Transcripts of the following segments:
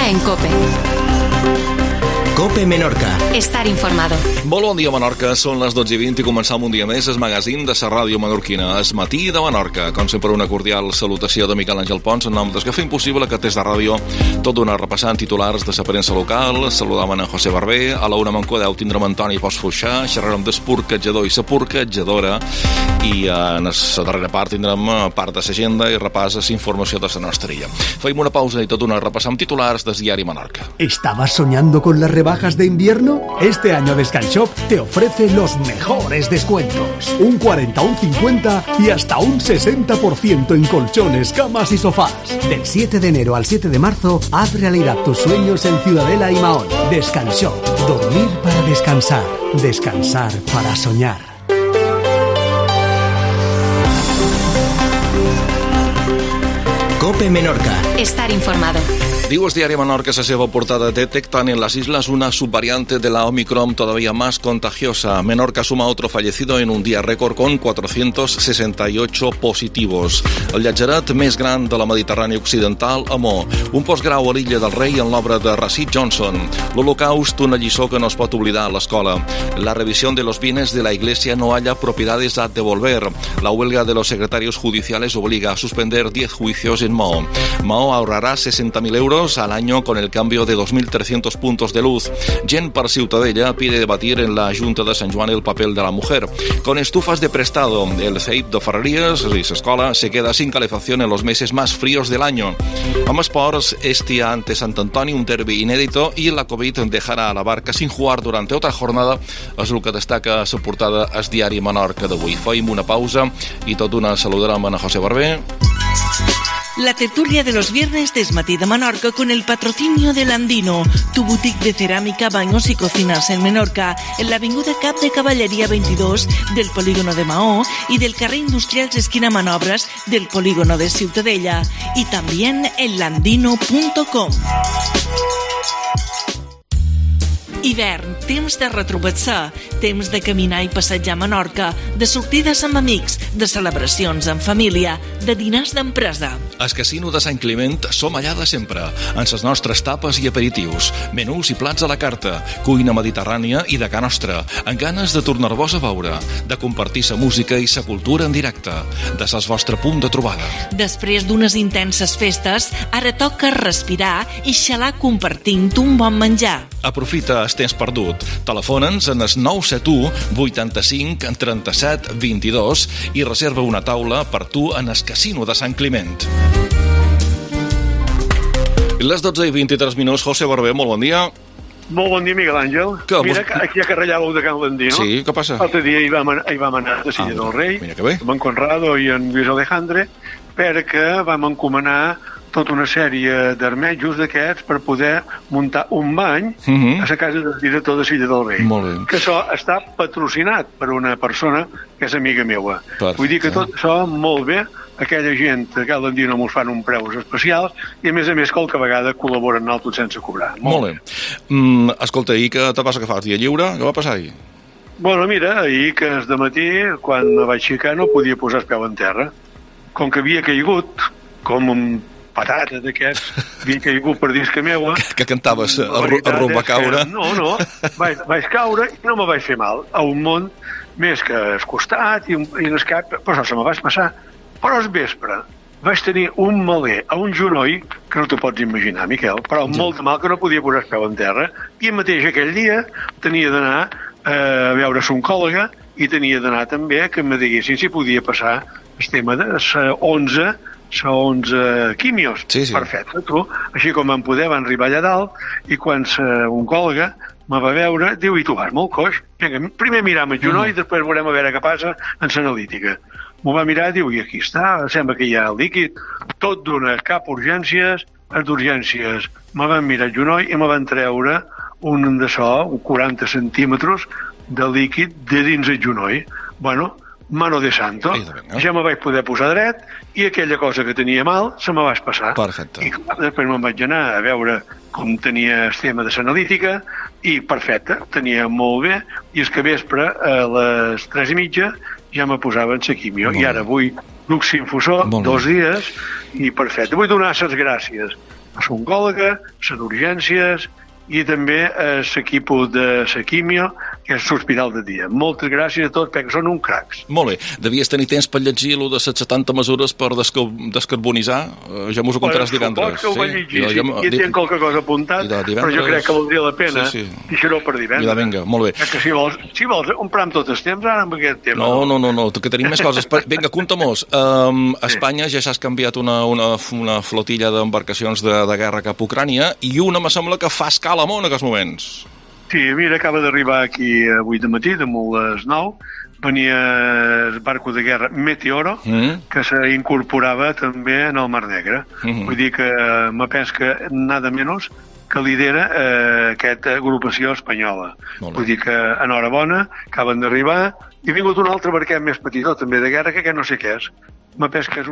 en COPE. COPE Menorca. Estar informado. Molt bon dia, Menorca. Són les 12:20 i començam un dia més el magazín de la ràdio menorquina, Es Matí de Menorca. Com sempre, una cordial salutació de Miquel Àngel Pons en nom dels que fem possible que des de ràdio tot una repassant titulars de la premsa local. Saludam a José Barber, a la una Mancodeu tindrem Antoni Postfuixà, xerrarem d'espurcatjador i la purcatjadora, i en la darrera part tindrem part de l'agenda i repàs a la informació de la nostra illa. Feim una pausa i tot una repassam titulars del diari Menorca. ¿Estabas soñando con las rebajas de invierno? Este año Descanshop te ofrece los mejores descuentos. Un 40, un 50 y hasta un 60% en colchones, camas y sofás. Del 7 de enero al 7 de marzo, haz realidad tus sueños en Ciudadela y Mahón. Descanshop. Dormir para descansar. Descansar para soñar. COPE Menorca. Estar informado. Diu el diario Menorca en seva portada: detectan en las islas una subvariante de la Omicron todavía más contagiosa. Menorca suma otro fallecido en un día récord con 468 positivos. El llatzeret més gran de la Mediterrània Occidental, Amó. Un postgrau a l'Illa del Rei en l'obra de Rashid Johnson. L'Holocaust, una lliçó que no es pot oblidar a l'escola. La revisión de los bienes de la Iglesia no haya propiedades a devolver. La huelga de los secretarios judiciales obliga a suspender 10 juicios en Mahó. Mahó ahorrará 60.000 euros al año con el cambio de 2.300 puntos de luz. Gent per Ciutadella pide debatir en la Junta de Sant Joan el papel de la mujer. Con estufas de prestado, el CEIP de Ferrerías y su escuela se queda sin calefacción en los meses más fríos del año. Amb esports, Estia ante Sant Antoni, un derbi inédito, y la COVID dejará a la Barca sin jugar durante otra jornada. És el que destaca la portada al diari Menorca d'avui. Feim una pausa i tot una saludarem a José Barber. La tertulia de los viernes de Es Matí de Menorca con el patrocinio del Andino, tu boutique de cerámica, baños y cocinas en Menorca, en la avinguda Cap de Caballería 22 del polígono de Mahó y del carrer Industrials esquina Manobras del polígono de Ciutadella, y también en landino.com. Hivern, temps de retrobar-se, temps de caminar i passejar a Menorca, de sortides amb amics, de celebracions en família, de dinars d'empresa. Al Casino de Sant Climent som allà de sempre, en les nostres tapes i aperitius, menús i plats a la carta, cuina mediterrània i de ca nostra, amb ganes de tornar-vos a veure, de compartir sa música i sa cultura en directe, de ses vostre punt de trobada. Després d'unes intenses festes, ara toca respirar i xalar compartint un bon menjar. Aprofita el temps perdut. Telefona'ns en el 971 85 37 22 i reserva una taula per tu en el Casino de Sant Climent. Les 12:23, José Barber, molt bon dia. Molt bon dia, Miguel Àngel. Mira, aquí a Carrellà de Can Landino. Sí, què passa? L'altre dia hi vam anar a Silla del Rei, amb en Conrado i en Lluís Alejandre, perquè vam encomanar tota una sèrie d'armetjos d'aquests per poder muntar un bany a la casa del director de Silla del Rei. Molt bé. Que això està patrocinat per una persona que és amiga meva. Vull dir que tot això molt bé. Aquella gent que a l'Andino mos fan un preus especials i a més qualque vegada col·laboren en tot sense cobrar. Molt bé. Escolta, i què te passa que fas? Dia lliure? Què va passar ahir? Bueno, mira, ahir que és de matí, quan me vaig aixecar no podia posar el peu en terra. Com que havia caigut, com un patata d'aquests, havia caigut per disca meua. Que cantaves a rumba caure? No, vaig caure i no me vaig fer mal. A un món més que al costat i en el cap, però això se me vaig passar. Però al vespre vaig tenir un maler a un genoll que no t'ho pots imaginar, Miquel, però molt de mal que no podia posar el peu en terra. I mateix aquell dia tenia d'anar a veure l'oncòloga i tenia d'anar també que me diguessin si podia passar el tema de la 11 quimios. Sí. Perfecte, tu. Així com vam poder, van arribar allà dalt i quan l'oncòloga me va veure, diu, i tu vas molt coix. Vinga, primer miram el genoll i després veurem a veure què passa en l'analítica. M'ho va mirar, diu, i aquí està, sembla que hi ha el líquid, tot d'una, cap urgències, d'urgències. Me van mirar el genoll i me van treure un d'això, 40 centímetres de líquid de dins el genoll. Bueno, mano de santo. Ja me vaig poder posar dret i aquella cosa que tenia mal se me vaig passar. Perfecte. I després me'n vaig anar a veure com tenia el tema de l'analítica i perfecte, tenia molt bé, i és que vespre a les 3:30 ja me posaven la quimio, i ara vull l'oxinfusor 2 dies i perfecte. Vull donar les gràcies l'oncòloga, la d'urgències i també l'equip de la quimio, que és l'hospital de dia. Moltes gràcies a tots, perquè són uns cracs. Molt bé. Devies tenir temps per llegir lo de les 70 mesures per descarbonitzar? Ja m'ho contaràs divendres. Suposo que ho vaig llegir, sí. I tinc qualque cosa apuntat, però jo crec que valdria la pena deixar-ho per divendres. Vinga, molt bé. Que si vols, omprem tot el temps ara amb aquest tema. No, que tenim més coses. Vinga, compta-mos. A Espanya ja s'has canviat una flotilla d'embarcacions de guerra cap a Ucrània i una, me sembla, que fa escala en aquests moments. Sí, mira, acaba d'arribar aquí avui de matí, damunt les 9, venia el barco de guerra Meteoro, que s'incorporava també en el Mar Negre. Vull dir que me pesca nada menos que lidera aquesta agrupació espanyola. Vull dir que enhorabona, acaben d'arribar, i ha vingut un altre barquet més petitó, també de guerra, que aquest no sé què és. M'apès que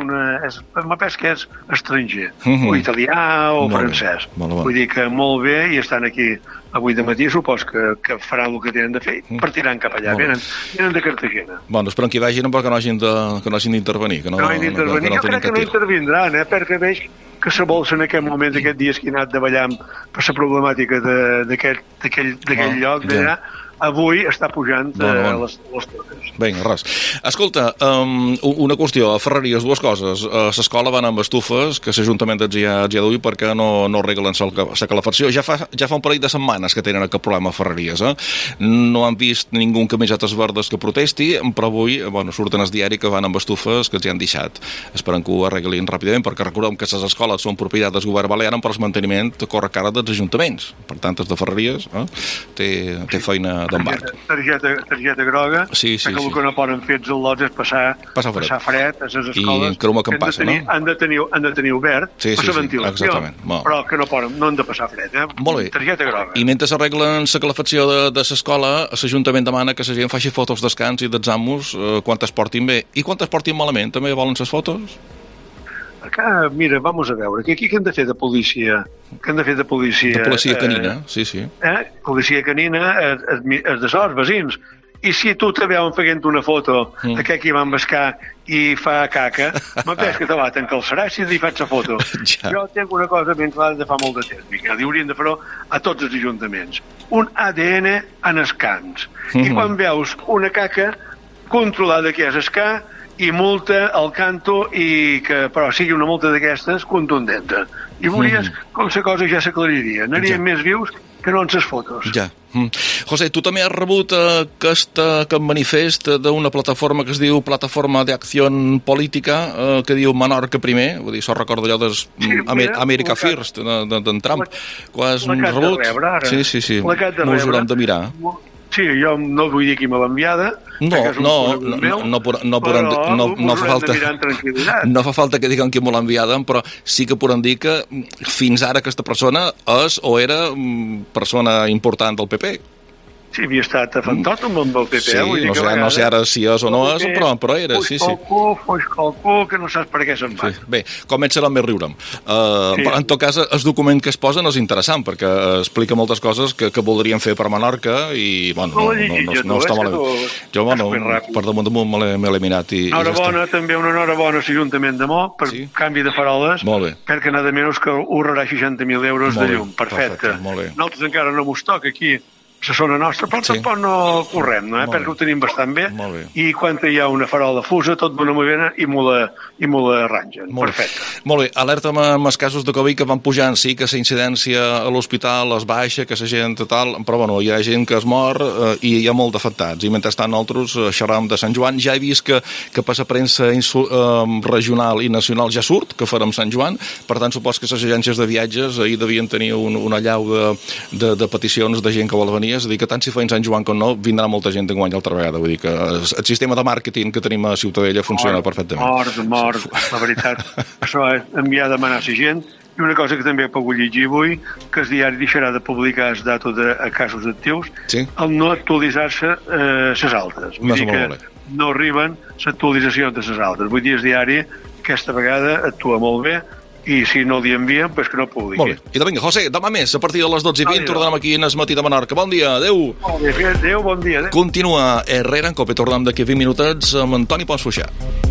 és estranger, o italià o francès. Vull dir que molt bé, i estan aquí avui de matí, supos que faran el que tenen de fer, partiran cap allà, venen de Cartagena. Bueno, esperem que hi vagin perquè no hagin d'intervenir. Jo crec que no intervindran, perquè veig que se bolsa en aquest moment, aquests dies que he anat davallant per la problemàtica d'aquell lloc d'allà, avui està pujant les totes. Vinga, res. Escolta, una qüestió, a Ferreries, dues coses. A l'escola van amb estufes, que l'Ajuntament els hi ha d'uir perquè no arreglen la calefacció. Ja fa un parell de setmanes que tenen aquest problema a Ferreries. No han vist ningú amb camisetes verdes que protesti, però avui surten al diari que van amb estufes que els hi han deixat. Esperem que ho arreglin ràpidament, perquè recordem que les escoles són propietat del govern balear, però el manteniment corre a càrrec dels ajuntaments. Per tant, els de Ferreries té feina d'embarc. Targeta groga, que el que no poden fer els al·lots és passar fred a les escoles, que han de tenir obert per la ventilació, però que no han de passar fred. Molt bé. Targeta groga. I mentre s'arreglen la calefacció de l'escola, l'Ajuntament demana que la gent faci fotos descans i d'examus quan es portin bé. I quan es portin malament, també volen les fotos? Mira, vamos a veure, aquí que hem de fer de policia? De policia canina, sí. Policia canina, els de sort, veïns. I si tu te veuen fent una foto d'aquest que van pescar i fa caca, m'apès que te la t'encalçaràs si li faig la foto. Jo tinc una cosa ben clara de fa molt de temps, Miquel, i hauríem de fer-ho a tots els ajuntaments. Un ADN en els cans. I quan veus una caca, controlada que és escar, i multa al canto, però sigui una multa d'aquestes contundenta. I veuries com la cosa ja s'aclariria. Anaríem més vius que no en ses fotos. Ja. José, tu també has rebut aquest manifest d'una plataforma que es diu Plataforma d'Acció Política, que diu Menorca primer, vull dir, això recorda allò d'America First, d'en Trump. Ho has rebut? Sí. M'ho haurem de mirar. Sí, jo no vull dir qui me l'ha enviada. No fa falta que diguem qui me l'ha enviada, però sí que podem dir que fins ara aquesta persona és o era persona important del PP. Sí, havia estat afectat amb el PP. Sí, no sé ara si és o no és, però era, sí. Foix qualcú que no saps per què se'n va. Bé, comença a més riure'm. En tot cas, el document que es posen és interessant, perquè explica moltes coses que voldrien fer per Menorca i, no està malament. Jo, per damunt me l'he mirat i també una enhorabona a l'Ajuntament de Mo per canvi de faroles, perquè nada menys que ahorrarà 60.000 euros de llum. Perfecte. Nosaltres encara no mos toca aquí la zona nostra, però tampoc no correm, perquè ho tenim bastant bé, i quan hi ha una farola fusa, tot va molt bé i m'ho l'arrangen. Perfecte. Molt bé, alerta amb els casos de Covid que van pujant, sí, que la incidència a l'hospital es baixa, que la gent tal, però hi ha gent que es mor i hi ha molt d'afectats, i mentrestant nosaltres xerràvem de Sant Joan, ja he vist que per la premsa regional i nacional ja surt, que farem Sant Joan, per tant supos que les agències de viatges ahir devien tenir una llau de peticions de gent que vol venir, és a dir, que tant si feien Sant Joan com no, vindrà molta gent d'enguany altra vegada. Vull dir que el sistema de màrqueting que tenim a Ciutadella funciona perfectament. Mort. La veritat, això és enviar a demanar a la gent. I una cosa que també he pogut llegir avui, que el diari deixarà de publicar els datos de casos actius al no actualitzar-se les altes. Vull dir que no arriben l'actualització de les altes. Vull dir, el diari aquesta vegada actua molt bé, i si no li envien, doncs que no publiqui. Molt bé. I vinga, José, demà més, a partir de les 12:20, tornem aquí en el matí de Menorca. Bon dia, adeu. Adeu, bon dia. Continua Herrera en Cope, tornem d'aquí 20 minutets amb Antoni Pons Fluixà.